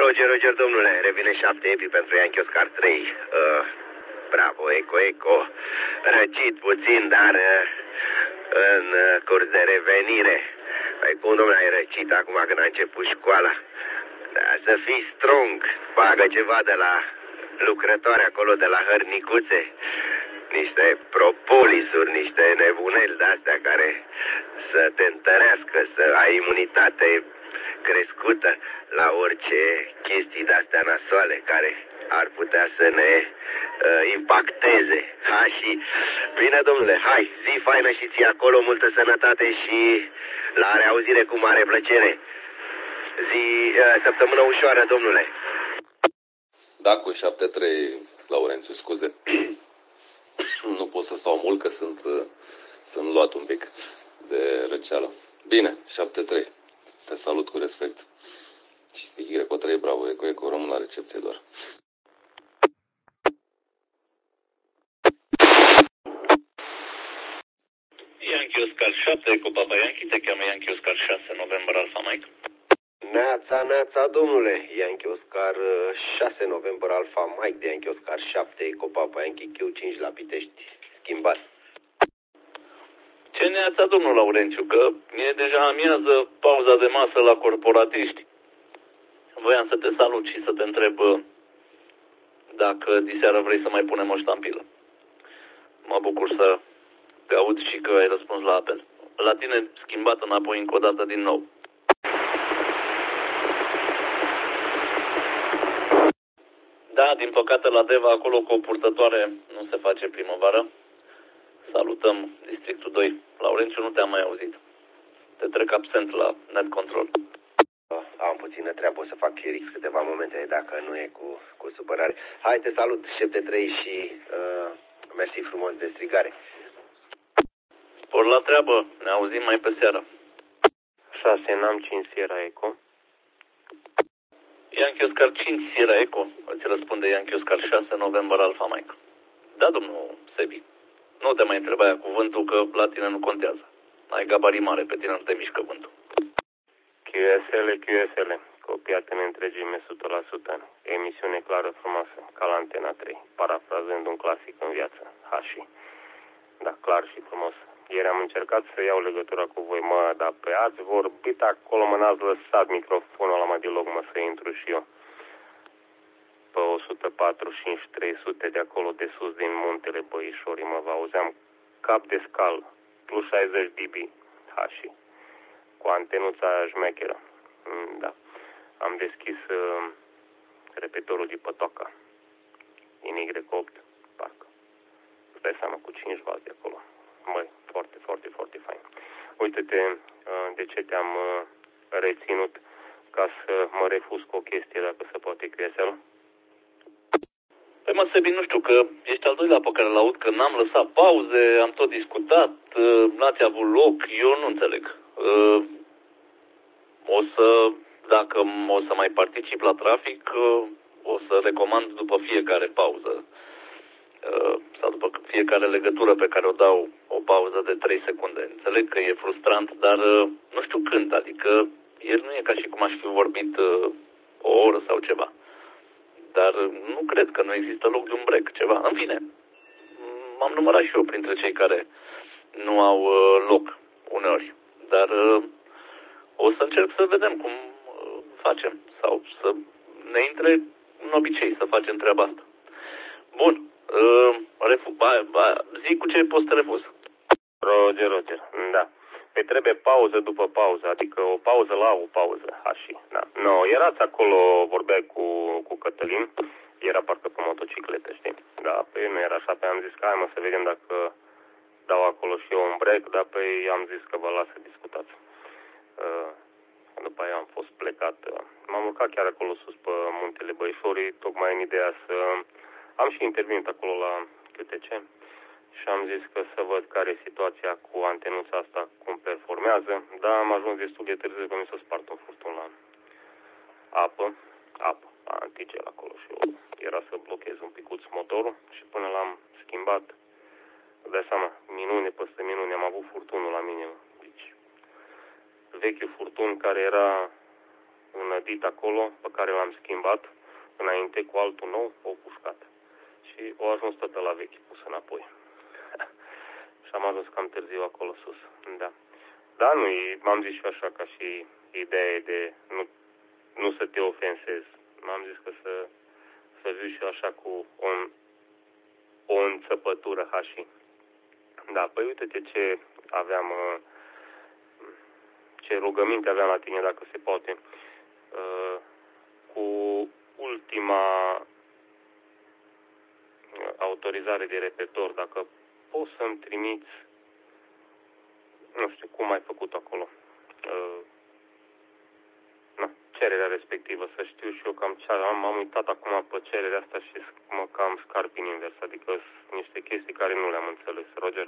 Roger, domnule, revine 7 epi pentru Yankee Oscar 3. Bravo, Eco. Răcit puțin, dar în curs de revenire. Păi cum, domnule, ai răcit acum când a început școala? Da, să fii strong. Bagă ceva de la lucrătoare acolo, de la hărnicuțe. Niște propolisuri, niște nebuneli de-astea care să te întărească, să ai imunitate crescută la orice chestii de-astea nasoale care ar putea să ne impacteze. Și bine, domnule, hai, zi faină și ții acolo, multă sănătate și la reauzire cu mare plăcere. Zi, săptămână ușoară, domnule. Da, cu 7-3, Laurențiu, scuze. Nu pot să stau mult, că sunt luat un pic de răceală. Bine, 7-3. Te salut cu respect. Și Greco 3, bravo, Eco, rămân la recepție doar. Yankee Oscar 7, Eco Papa Yankee, te cheamă Yankee Oscar 6, November Alpha Mike. Neața, domnule, Yankee Oscar 6, November Alpha Mike, de Yankee Oscar 7, Eco Papa Yankee Q5 la Pitești, schimbat. Ce neața, domnul Laurențiu, că e deja amiază, pauza de masă la corporatiști. Voiam să te salut și să te întreb dacă diseară vrei să mai punem o ștampilă. Mă bucur să te aud și că ai răspuns la apel. La tine schimbat înapoi încă o dată din nou. Da, din păcate la Deva, acolo cu o purtătoare nu se face primăvară. Salutăm Districtul 2. Laurențiu, nu te-am mai auzit. Te trec absent la Net Control. Am puțină treabă, o să fac Chirix câteva momente, dacă nu e cu supărare. Hai, te salut, 7-3 și mersi frumos de strigare. Por la treabă, ne auzim mai pe seară. 6, n-am 5 Sierra Eco. Yankee Oscar 5 Sierra Eco, îți răspunde Yankee Oscar 6, November Alpha Mike. Da, domnul Sebi, nu te mai întreba aia cuvântul, că la tine nu contează. Ai gabarii mare, pe tine nu te mișcă vântul. QSL, copiat în întregime 100%. Emisiune clară, frumoasă, ca la Antena 3, parafrazând un clasic în viață, Hashi. Da, clar și frumos. Ieri am încercat să iau legătura cu voi, dar pe ați vorbit acolo, n-ați lăsat microfonul ăla, deloc, să intru și eu. Pe 145-300 de acolo de sus din Muntele Băișorii, vă auzeam cap de scală, plus 60 dB, Hashi, cu antenuța șmecheră. Da. Am deschis repetorul de Pătoaca, în Y8, parcă. Îți dai seama, cu 5W de acolo. Măi, foarte fain. Uite-te de ce te-am reținut, ca să mă refuz cu o chestie, dacă se poate, QSL. Păi mă, Sebi, nu știu, că ești al doilea pe care l-aud, că n-am lăsat pauze, am tot discutat, n-ați avut loc, eu nu înțeleg. Dacă o să mai particip la trafic, o să recomand după fiecare pauză sau după fiecare legătură pe care o dau o pauză de 3 secunde. Înțeleg că e frustrant, dar nu știu când, adică el nu e ca și cum aș fi vorbit o oră sau ceva. Dar nu cred că nu există loc de un break, ceva. În fine, m-am numărat și eu printre cei care nu au loc uneori. Dar o să încerc să vedem cum facem sau să ne intre în obicei să facem treaba asta. Bun. Zi cu ce poți să refuz. Roger, da. Păi trebuie pauză după pauză, adică o pauză la o pauză, Hashi, da. No, erați acolo, vorbeai cu Cătălin, era parcă pe motocicletă, știi? Da, păi nu era așa, pe am zis că hai să vedem dacă dau acolo și eu un break, dar păi am zis că vă las să discutați. După aia am fost plecat, m-am urcat chiar acolo sus pe Muntele Băișorii, tocmai în ideea să am și intervenit acolo la QTC. Și am zis că să văd care e situația cu antenuța asta, cum performează, dar am ajuns destul de târziu că mi s-a spart un furtun la apă, la antigel acolo și eu era să blochez un picuț motorul și până l-am schimbat, dai seama, minune peste minune, am avut furtunul la mine, deci vechiul furtun care era un dit acolo pe care l-am schimbat înainte cu altul nou, o pușcat. Și o ajuns toată la vechi, pus înapoi. Și am ajuns cam târziu acolo sus. Da. Da, nu, m-am zis și așa ca și ideea de nu să te ofensezi. M-am zis că să viu și așa cu o înțăpătură hașii. Da, păi uite-te ce aveam, ce rugăminte aveam la tine, dacă se poate. Cu ultima autorizare de repertor, dacă poți să-mi trimiți, nu știu cum ai făcut acolo, cererea respectivă, să știu și eu cam ce am uitat acum pe cererea asta și mă cam scarp în invers, adică sunt niște chestii care nu le-am înțeles. Roger?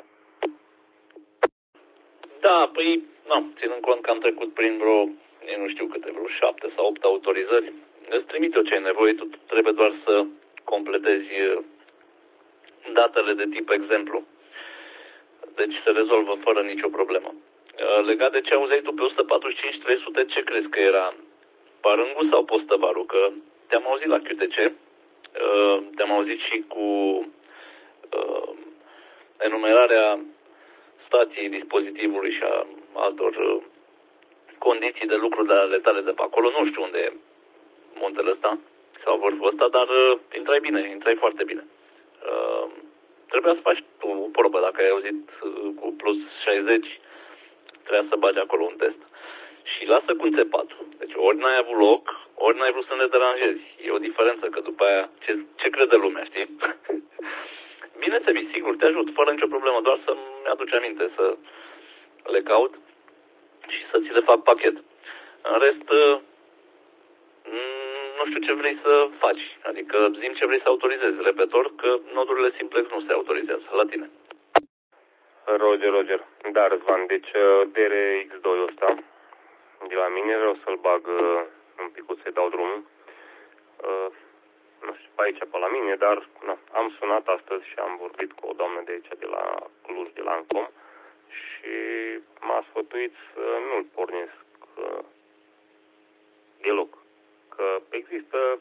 Da, păi, ținând cont că am trecut prin vreo 7 sau 8 autorizări, îți trimit eu ce ai nevoie, tu trebuie doar să completezi datele de tip exemplu. Deci se rezolvă fără nicio problemă. Legat de ce auzeai tu pe 145-300, ce crezi că era? Parângul sau postăvarul? Că te-am auzit la QTC, te-am auzit și cu enumerarea stației dispozitivului și a altor condiții de lucru de ale tale de pe acolo. Nu știu unde e muntele ăsta sau vârful ăsta, dar intrai foarte bine. Trebuia să faci tu o probă, dacă ai auzit cu plus 60, trebuia să bagi acolo un test. Și lasă cu înțepatul. Deci ori n-ai avut loc, ori n-ai vrut să ne deranjezi. E o diferență, că după aia ce crede lumea, știi? Bine, Sebi, sigur, te ajut, fără nicio problemă, doar să-mi aduci aminte să le caut și să ți le fac pachet. În rest, nu știu ce vrei să faci. Adică zi-mi ce vrei să autorizezi. Repetor că nodurile simplex nu se autorizează la tine. Roger. Da, Răzvan, deci DRX2 ăsta de la mine vreau să-l bag un pic, să-i dau drumul. Nu știu, pe aici, pe la mine, dar am sunat astăzi și am vorbit cu o doamnă de aici, de la Cluj, de la Ancom, și m-a sfătuit să nu-l pornesc deloc. Că există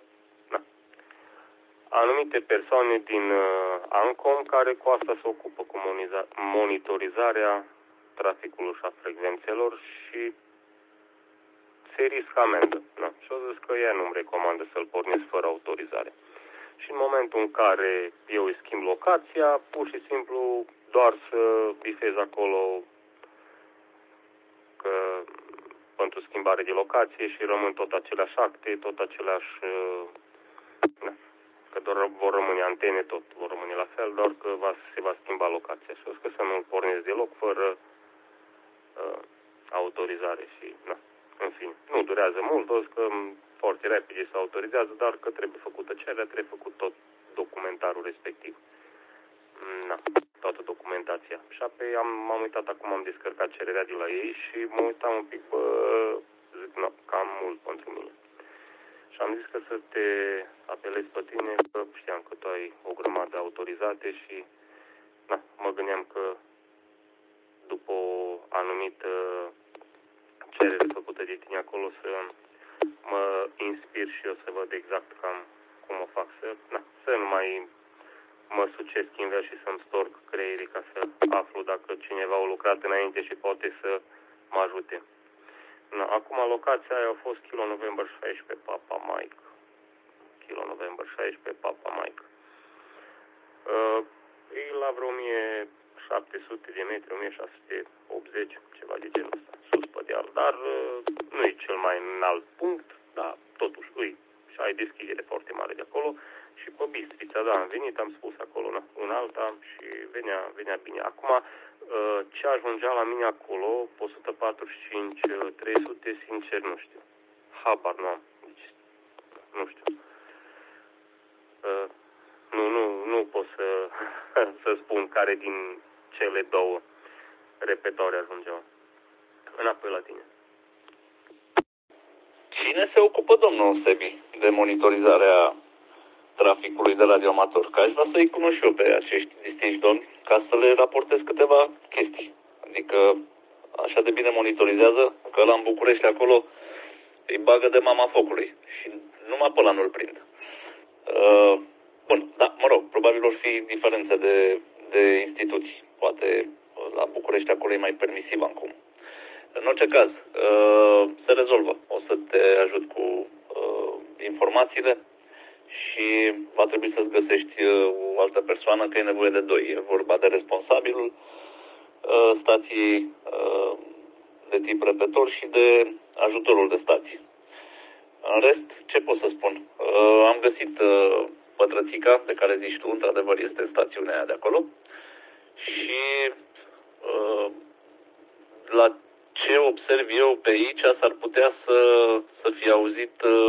anumite persoane din Ancom care cu asta se ocupă, cu monitorizarea traficului și a frecvențelor și se riscă amendă. Și au zis că ea nu-mi recomandă să-l pornesc fără autorizare. Și în momentul în care eu îi schimb locația, pur și simplu doar să bifez acolo că pentru schimbare de locație și rămân tot aceleași acte, tot aceleași... că doar vor rămâne antene, tot vor rămâne la fel, doar că se va schimba locația. Și o că să nu-l pornesc deloc fără autorizare și... În fine, nu durează mult, o că foarte repede se autorizează, dar că trebuie făcută cererea, trebuie făcut tot documentarul respectiv. Toată documentația. Și apoi m-am uitat acum, am descărcat cererea de la ei și mă uitam un pic, zic, cam mult pentru mine. Și am zis că să te apelez pe tine, că știam că tu ai o grămadă autorizate și mă gândeam că după o anumită cerere făcută de tine acolo să mă inspir și eu să văd exact cam cum o fac, să nu mai mă sucesc invers și să-mi storc creierii ca să aflu dacă cineva a lucrat înainte și poate să mă ajute. Acum locația aia a fost Kilo November 16 Papa Mike. Kilo November 16 Papa Mike. E la vreo 1700 de metri, 1680, ceva de genul ăsta, sus pe deal. Dar nu e cel mai înalt punct, dar totuși și ai deschidere foarte mare de acolo. Și pe Bistrița, am venit, am spus acolo în alta și venea bine. Acum, ce ajungea la mine acolo, 145-300, sincer nu știu. Habar nu am. Deci, nu știu. Nu pot să spun care din cele două repetoare ajungeau. Înapoi la tine. Cine se ocupă, domnul Sebi, de monitorizarea traficului de radioamator? Că aș vrea să-i cunosc și eu pe acești distinși domni ca să le raportez câteva chestii. Adică așa de bine monitorizează că la în București acolo îi bagă de mama focului și numai pe ăla nu-l prind. Bun, da, mă rog, probabil vor fi diferențe de instituții. Poate la București acolo e mai permisiv acum. În orice caz, se rezolvă. O să te ajut cu informațiile și va trebui să-ți găsești o altă persoană, că e nevoie de doi. E vorba de responsabilul stației de tip repetor și de ajutorul de stație. În rest, ce pot să spun? Am găsit pătrățica de care zici tu, într-adevăr este stațiunea aia de acolo și la ce observ eu pe aici s-ar putea să fie auzit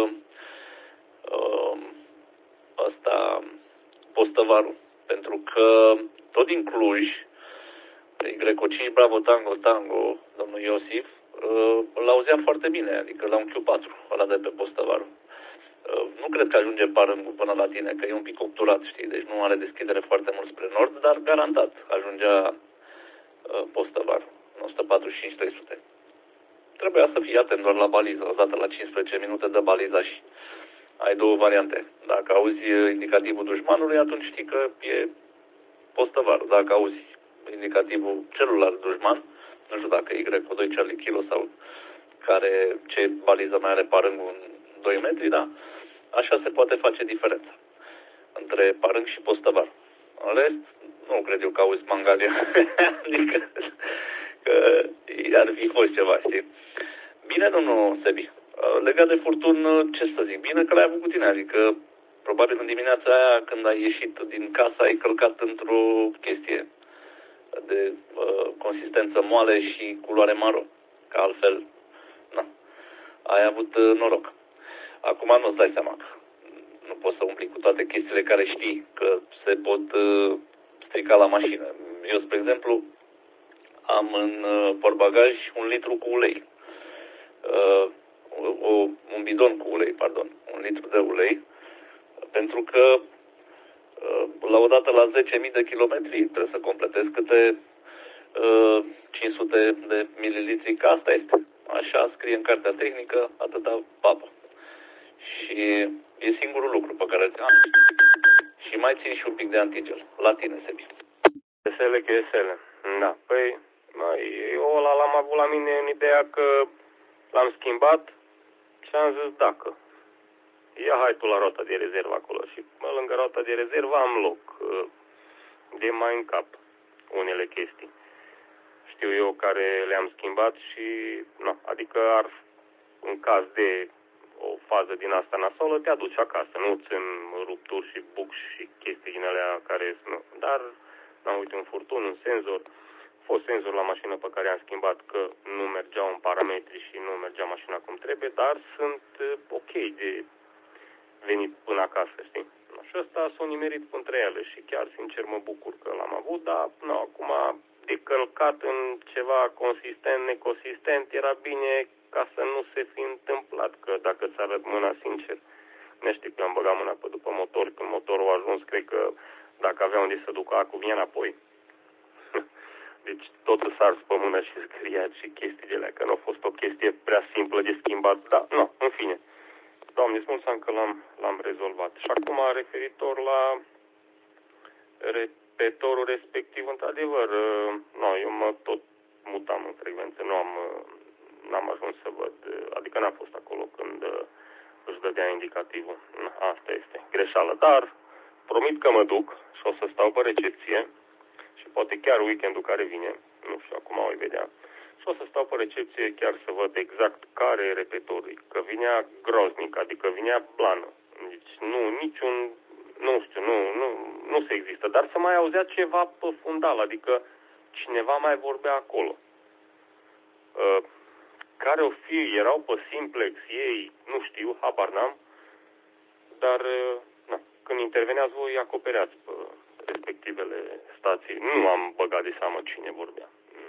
postăvarul. Pentru că tot din Cluj, Greco 5 Bravo Tango Tango, domnul Iosif, îl auzea foarte bine, adică la un Q4, ăla de pe postăvarul. Nu cred că ajunge parângul până la tine, că e un pic obturat, știi, deci nu are deschidere foarte mult spre nord, dar garantat ajungea postăvarul, 145-300. Trebuia să fii atent doar la baliză, odată la 15 minute de baliza și ai două variante. Dacă auzi indicativul dușmanului, atunci știi că e postăvarul. Dacă auzi indicativul celălalt dușman, nu știu dacă e cu 2 Charlie Kilo sau ce baliză mai are parângul în 2 metri, da, așa se poate face diferența între parâng și postăvar. În rest, nu cred eu că auzi Mangalia, adică că ar fi fost ceva, știi? Bine, domnul Sebi, legat de furtun, ce să zic, bine că l-ai avut cu tine, adică probabil în dimineața aia când ai ieșit din casă ai călcat într-o chestie de consistență moale și culoare maro, că altfel, na, ai avut noroc. Acum nu-ți dai seama că nu poți să umpli cu toate chestiile care știi că se pot strica la mașină. Eu, spre exemplu, am în portbagaj 1 litru cu ulei. Un bidon cu ulei, pardon. 1 litru de ulei. Pentru că la odată la 10.000 de kilometri trebuie să completez câte 500 de mililitri, că asta este. Așa scrie în cartea tehnică, atâta papă. Și e singurul lucru pe care îl am. Și mai țin și un pic de antigel. La tine, Sebi. Chesele. Da, păi, eu ăla l-am avut la mine în ideea că l-am schimbat și am zis dacă. Ia hai tu la rota de rezervă acolo și lângă rota de rezervă am loc de mai în cap unele chestii. Știu eu care le-am schimbat și, na, adică în caz de o fază din asta nasolă, te aduci acasă, nu ți rupturi și bucși și chestii din alea care nu. Dar, na, uite, un furtun, un senzor, a fost senzor la mașină pe care am schimbat că nu mergeau în parametri și nu mergea mașina cum trebuie, dar sunt ok de venit până acasă, știi? Și ăsta s-a nimerit între ele și chiar, sincer, mă bucur că l-am avut, dar, nu, acum, de călcat în ceva consistent, neconsistent, era bine ca să nu se fi întâmplat, că dacă ți arăt mâna, sincer, nu știu că am băgat mâna pe după motor, când motorul a ajuns, cred că dacă avea unde să ducă acul, vinea înapoi. Deci totul s-a ars pe mână și scria și chestii de alea, că nu a fost o chestie prea simplă de schimbat, dar, nu, în fine. Doamne, spun că l-am rezolvat. Și acum, referitor la repetorul respectiv, într-adevăr, eu mă tot mutam în frecvență, n-am ajuns să văd, adică n-am fost acolo când își dădea indicativul. Asta este greșeală, dar promit că mă duc și o să stau pe recepție și poate chiar weekendul care vine, nu știu, acum o vedea, și o să stau pe recepție chiar să văd exact care e repetorul, că vinea groznic, adică vinea plană. Deci nu se există, dar se mai auzea ceva pe fundal, adică cineva mai vorbea acolo. Care o fi, erau pe simplex ei, nu știu, habar n-am, dar când interveneați voi, acopereați pe respectivele stații. Nu am băgat de seamă cine vorbea.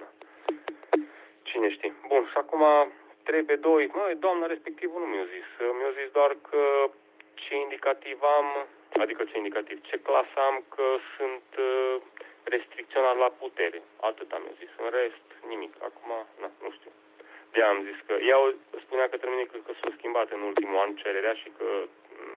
Cine știe. Bun, și acum trebuie doi. Doamna respectivul nu mi-a zis. Mi-a zis doar că ce indicativ am, ce clasă am, că sunt restricționat la putere. Atât am zis. În rest, nimic. Acum, nu știu. De-aia am zis că, spunea că termenii cred că s-au schimbat în ultimul an cererea și că